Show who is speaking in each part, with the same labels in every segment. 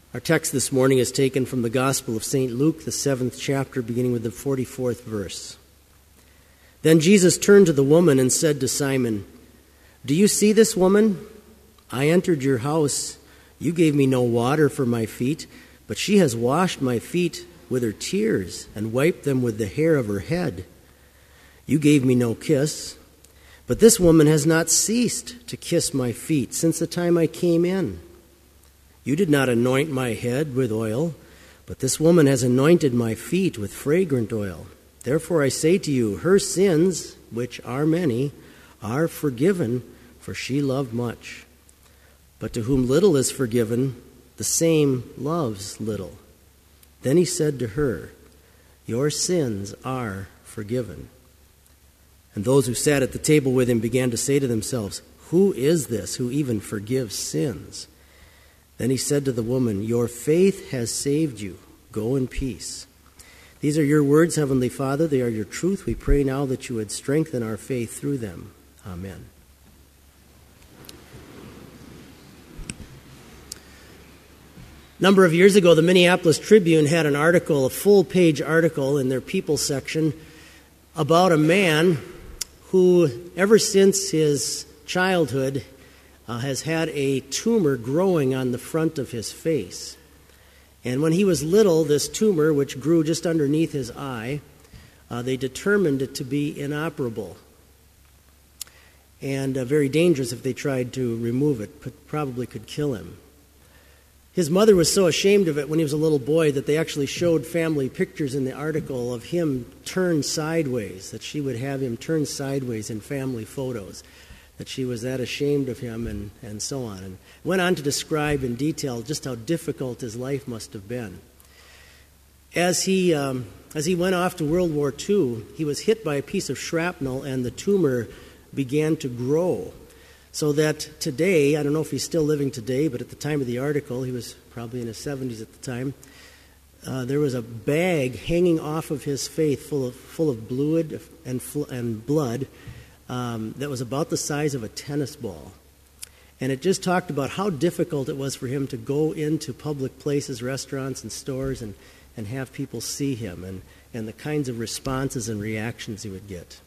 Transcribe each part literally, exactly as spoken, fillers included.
Speaker 1: Our text this morning is taken from the Gospel of Saint Luke, the seventh chapter, beginning with the forty-fourth verse. Then Jesus turned to the woman and said to Simon, "Do you see this woman? I entered your house. You gave me no water for my feet, but she has washed my feet with her tears and wiped them with the hair of her head. You gave me no kiss, but this woman has not ceased to kiss my feet since the time I came in. You did not anoint my head with oil, but this woman has anointed my feet with fragrant oil. Therefore I say to you, her sins, which are many, are forgiven, for she loved much. But to whom little is forgiven, the same loves little." Then he said to her, "Your sins are forgiven." And those who sat at the table with him began to say to themselves, "Who is this who even forgives sins?" Then he said to the woman, "Your faith has saved you. Go in peace." These are your words, Heavenly Father. They are your truth. We pray now that you would strengthen our faith through them. Amen. A number of years ago, the Minneapolis Tribune had an article, a full-page article in their People section about a man who, ever since his childhood, uh, has had a tumor growing on the front of his face. And when he was little, this tumor, which grew just underneath his eye, uh, they determined it to be inoperable and uh, very dangerous if they tried to remove it, but probably could kill him. His mother was so ashamed of it when he was a little boy that they actually showed family pictures in the article of him turned sideways, that she would have him turned sideways in family photos, that she was that ashamed of him and, and so on. And went on to describe in detail just how difficult his life must have been. As he, um, as he went off to World War Two, he was hit by a piece of shrapnel and the tumor began to grow. So that today, I don't know if he's still living today, but at the time of the article, he was probably in his seventies at the time, uh, there was a bag hanging off of his face full of, full of fluid and, and blood um, that was about the size of a tennis ball. And it just talked about how difficult it was for him to go into public places, restaurants and stores, and, and have people see him, and, and the kinds of responses and reactions he would get.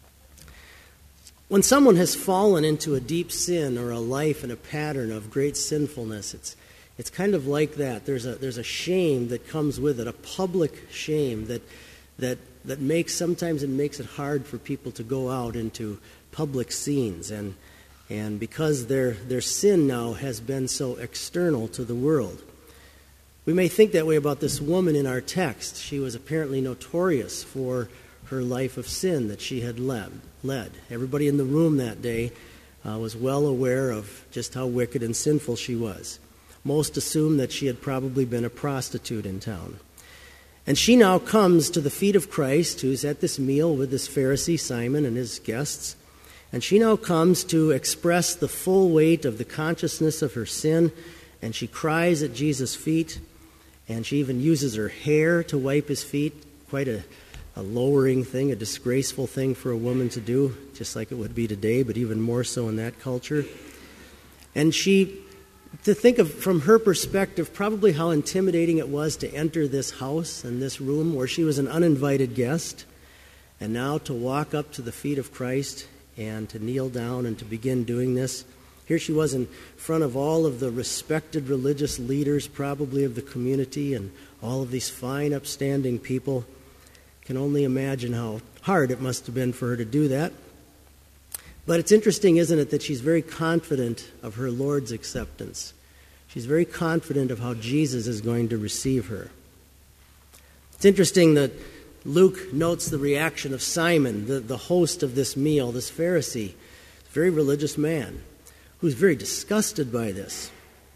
Speaker 1: When someone has fallen into a deep sin or a life and a pattern of great sinfulness, it's it's kind of like that. There's a there's a shame that comes with it, a public shame that that that makes sometimes it makes it hard for people to go out into public scenes, and and because their their sin now has been so external to the world. We may think that way about this woman in our text. She was apparently notorious for her life of sin that she had led. led. Everybody in the room that day uh, was well aware of just how wicked and sinful she was. Most assumed that she had probably been a prostitute in town. And she now comes to the feet of Christ, who's at this meal with this Pharisee, Simon, and his guests. And she now comes to express the full weight of the consciousness of her sin, and she cries at Jesus' feet, and she even uses her hair to wipe his feet. Quite a A lowering thing, a disgraceful thing for a woman to do, just like it would be today, but even more so in that culture. And she, to think of, from her perspective, probably how intimidating it was to enter this house and this room where she was an uninvited guest, and now to walk up to the feet of Christ and to kneel down and to begin doing this. Here she was in front of all of the respected religious leaders, probably of the community, and all of these fine, upstanding people. Can only imagine how hard it must have been for her to do that. But it's interesting, isn't it, that she's very confident of her Lord's acceptance. She's very confident of how Jesus is going to receive her. It's interesting that Luke notes the reaction of Simon, the, the host of this meal, this Pharisee, a very religious man, who's very disgusted by this.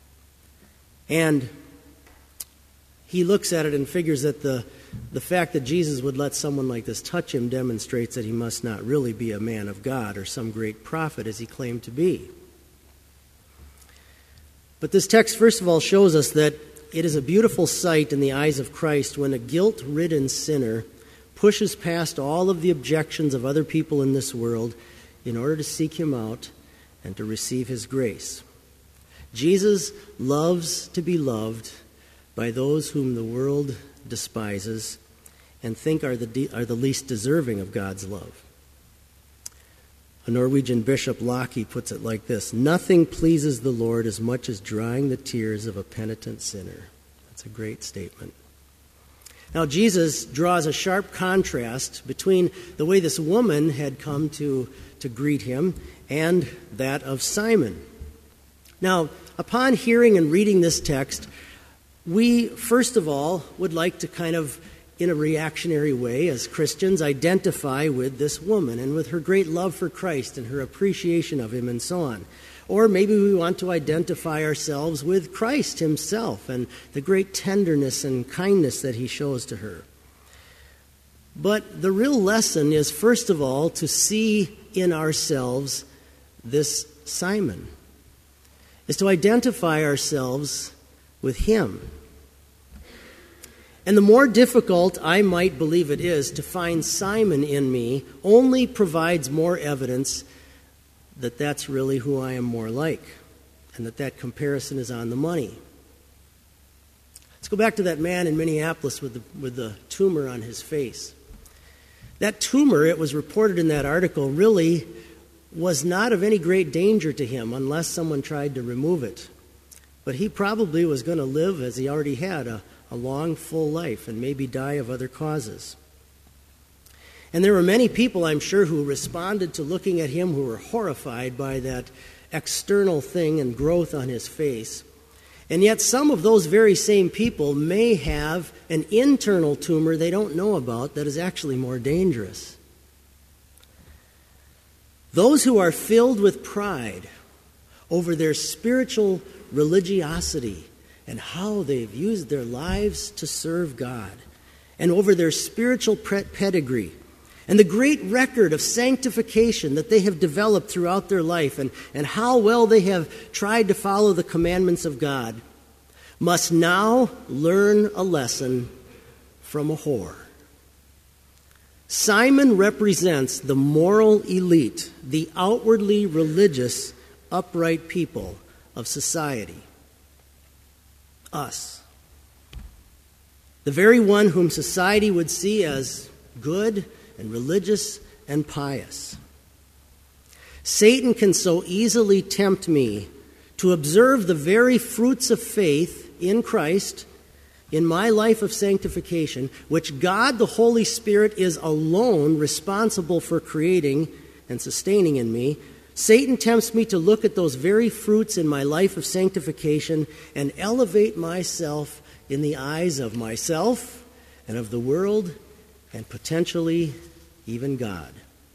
Speaker 1: And he looks at it and figures that the The fact that Jesus would let someone like this touch him demonstrates that he must not really be a man of God or some great prophet as he claimed to be. But this text, first of all, shows us that it is a beautiful sight in the eyes of Christ when a guilt-ridden sinner pushes past all of the objections of other people in this world in order to seek him out and to receive his grace. Jesus loves to be loved by those whom the world despises and think are the, de- are the least deserving of God's love. A Norwegian bishop, Locke, puts it like this: nothing pleases the Lord as much as drying the tears of a penitent sinner. That's a great statement. Now, Jesus draws a sharp contrast between the way this woman had come to, to greet him and that of Simon. Now, upon hearing and reading this text, we, first of all, would like to kind of, in a reactionary way, as Christians, identify with this woman and with her great love for Christ and her appreciation of him and so on. Or maybe we want to identify ourselves with Christ himself and the great tenderness and kindness that he shows to her. But the real lesson is, first of all, to see in ourselves this Simon, is to identify ourselves with him. And the more difficult I might believe it is to find Simon in me only provides more evidence that that's really who I am more like, and that that comparison is on the money. Let's go back to that man in Minneapolis with the, with the tumor on his face. That tumor, it was reported in that article, really was not of any great danger to him unless someone tried to remove it. But he probably was going to live, as he already had, a, a long, full life and maybe die of other causes. And there were many people, I'm sure, who responded to looking at him who were horrified by that external thing and growth on his face. And yet some of those very same people may have an internal tumor they don't know about that is actually more dangerous. Those who are filled with pride over their spiritual religiosity and how they've used their lives to serve God, and over their spiritual pedigree, and the great record of sanctification that they have developed throughout their life, and, and how well they have tried to follow the commandments of God, must now learn a lesson from a whore. Simon represents the moral elite, the outwardly religious, upright people of society. Us. The very one whom society would see as good and religious and pious. Satan can so easily tempt me to observe the very fruits of faith in Christ in my life of sanctification, which God the Holy Spirit is alone responsible for creating and sustaining in me. Satan tempts me to look at those very fruits in my life of sanctification and elevate myself in the eyes of myself and of the world and potentially even God.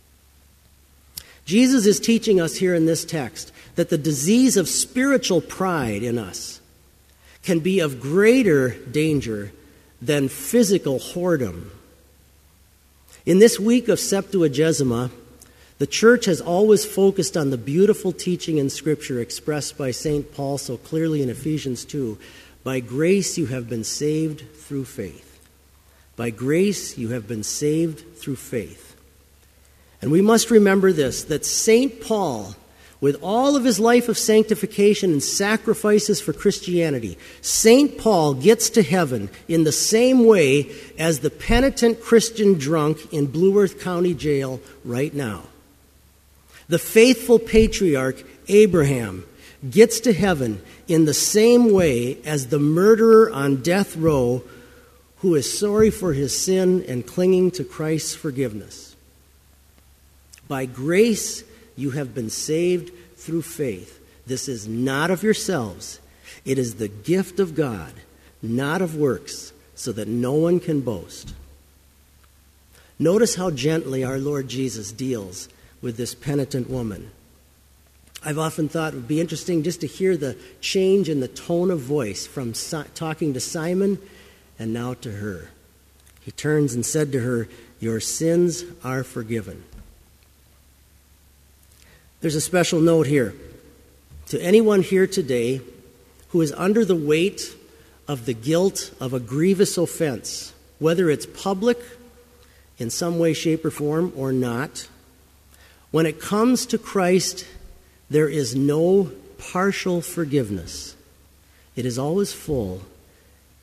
Speaker 1: Jesus is teaching us here in this text that the disease of spiritual pride in us can be of greater danger than physical whoredom. In this week of Septuagesima, the church has always focused on the beautiful teaching in Scripture expressed by Saint Paul so clearly in Ephesians two. By grace you have been saved through faith. By grace you have been saved through faith. And we must remember this, that Saint Paul, with all of his life of sanctification and sacrifices for Christianity, Saint Paul gets to heaven in the same way as the penitent Christian drunk in Blue Earth County Jail right now. The faithful patriarch Abraham gets to heaven in the same way as the murderer on death row who is sorry for his sin and clinging to Christ's forgiveness. By grace you have been saved through faith. This is not of yourselves. It is the gift of God, not of works, so that no one can boast. Notice how gently our Lord Jesus deals with this penitent woman. I've often thought it would be interesting just to hear the change in the tone of voice from si- talking to Simon and now to her. He turns and said to her, "Your sins are forgiven." There's a special note here. To anyone here today who is under the weight of the guilt of a grievous offense, whether it's public in some way, shape, or form or not, when it comes to Christ, there is no partial forgiveness. It is always full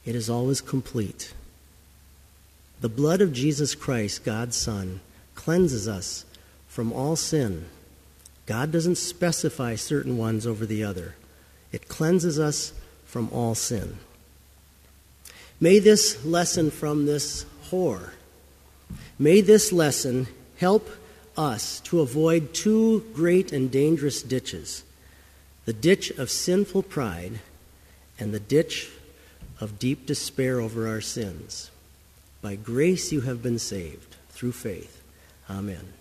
Speaker 1: it is always complete. The blood of Jesus Christ, God's Son, cleanses us from all sin. God doesn't specify certain ones over the other. It cleanses us from all sin. May this lesson from this whore, may this lesson help us to avoid two great and dangerous ditches, the ditch of sinful pride and the ditch of deep despair over our sins. By grace you have been saved through faith. Amen.